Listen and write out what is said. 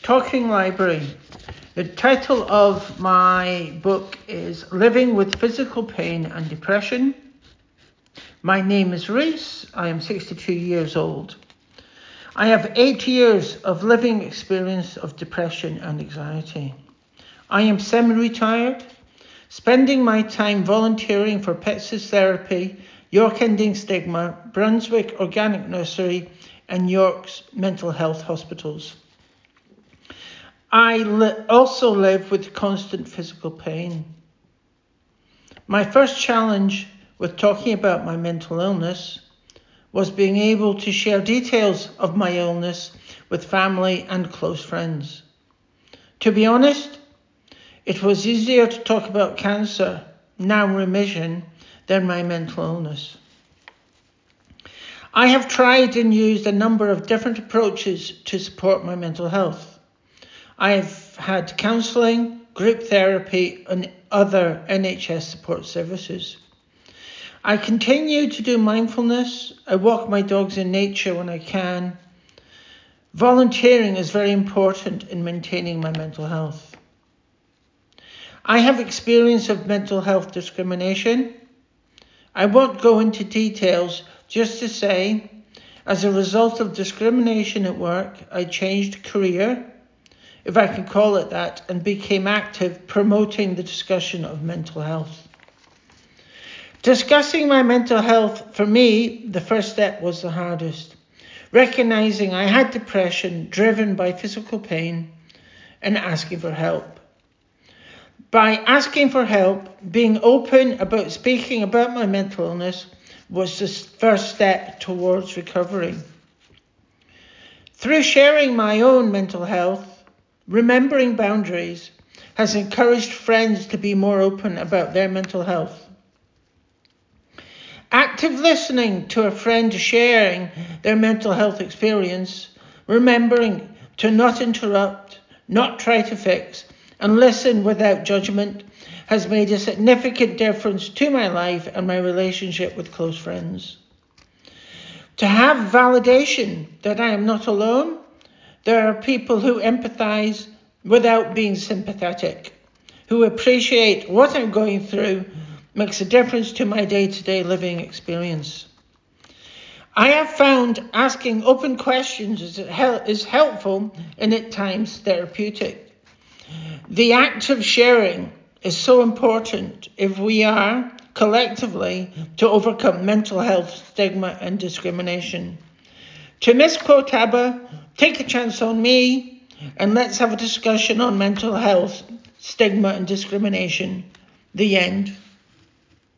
Talking Library. The title of my book is Living with Physical Pain and Depression. My name is Reese. I am 62 years old. I have 8 years of living experience of depression and anxiety. I am semi-retired, spending my time volunteering for Pets's Therapy, York Ending Stigma, Brunswick Organic Nursery, and York's mental health hospitals. I also live with constant physical pain. My first challenge with talking about my mental illness was being able to share details of my illness with family and close friends. To be honest, it was easier to talk about cancer, now remission, than my mental illness. I have tried and used a number of different approaches to support my mental health. I've had counselling, group therapy, and other NHS support services. I continue to do mindfulness. I walk my dogs in nature when I can. Volunteering is very important in maintaining my mental health. I have experience of mental health discrimination. I won't go into details, just to say, as a result of discrimination at work, I changed career, if I can call it that, and became active promoting the discussion of mental health. Discussing my mental health, for me, the first step was the hardest. Recognizing I had depression driven by physical pain and asking for help. By asking for help, being open about speaking about my mental illness was the first step towards recovery. Through sharing my own mental health, remembering boundaries has encouraged friends to be more open about their mental health. Active listening to a friend sharing their mental health experience, remembering to not interrupt, not try to fix, and listen without judgment has made a significant difference to my life and my relationship with close friends. To have validation that I am not alone, there are people who empathise without being sympathetic, who appreciate what I'm going through, makes a difference to my day-to-day living experience. I have found asking open questions is helpful and at times therapeutic. The act of sharing is so important if we are collectively to overcome mental health stigma and discrimination. To misquote ABBA, take a chance on me and let's have a discussion on mental health, stigma and discrimination. The end.